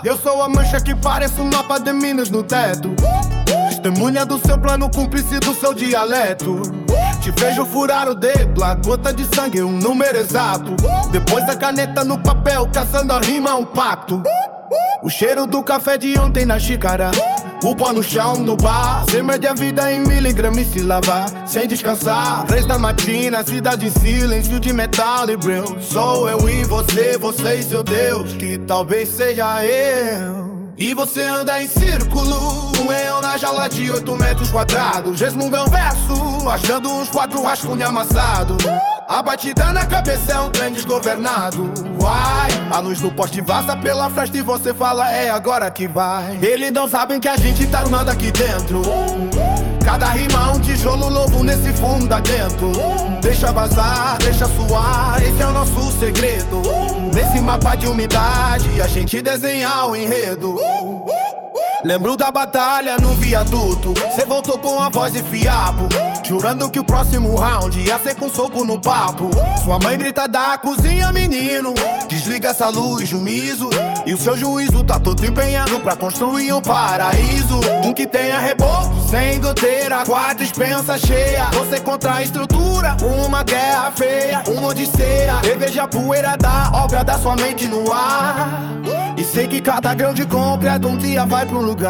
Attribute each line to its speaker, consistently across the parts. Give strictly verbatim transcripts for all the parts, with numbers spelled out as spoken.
Speaker 1: Eu sou a mancha que parece um mapa de Minas no teto. Testemunha do seu plano, cúmplice do seu dialeto. Te vejo furar o dedo, a gota de sangue, um número exato. Depois a caneta no papel, caçando a rima, um pacto. O cheiro do café de ontem na xícara, o pó no chão no bar. Você mede a vida em miligramas e se lavar sem descansar. Três da matina, cidade em silêncio de metal e breu. Sou eu e você, você e seu Deus, que talvez seja eu. E você anda em círculo, um eu na jaula de oito metros quadrados. Resmunga um verso, achando uns quatro rascunhos amassados. A batida na cabeça é um trem desgovernado. Uai, a luz do poste vaza pela frente e você fala é agora que vai. Eles não sabem que a gente tá armado aqui dentro. Cada rima um tijolo novo nesse fundamento. Deixa vazar, deixa suar, esse é o nosso segredo. Nesse mapa de umidade a gente desenha o enredo. Lembro da batalha no viaduto, cê voltou com a voz e fiapo, jurando que o próximo round ia ser com soco no papo. Sua mãe grita da cozinha, menino, desliga essa luz, juízo. E o seu juízo tá todo empenhado pra construir um paraíso. Um que tenha reboco, sem goteira, quatro dispensa cheia. Você contra a estrutura, uma guerra feia, uma odisseia. Eu vejo a poeira da obra da sua mente no ar, e sei que cada grão de concreto um dia vai pro lugar.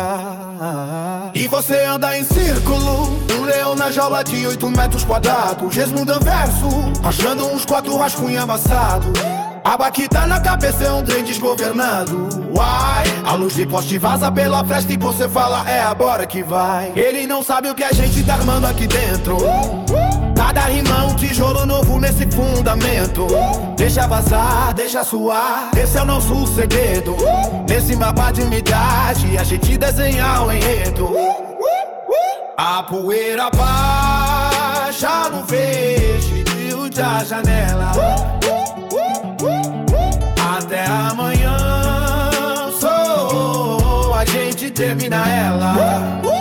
Speaker 1: E você anda em círculo, um leão na jaula de oito metros quadrados. Resmunga verso, achando uns quatro rascunhos amassados. A baquita na cabeça é um trem desgovernado. Uai, a luz de poste vaza pela fresta e você fala é agora que vai. Ele não sabe o que a gente tá armando aqui dentro. Cada rima um tijolo novo nesse fundamento. Deixa vazar, deixa suar, esse é o nosso segredo. Nesse mapa de umidade a gente desenha o enredo. A poeira baixa no vestígio da janela. Até amanhã, sou, a gente termina ela.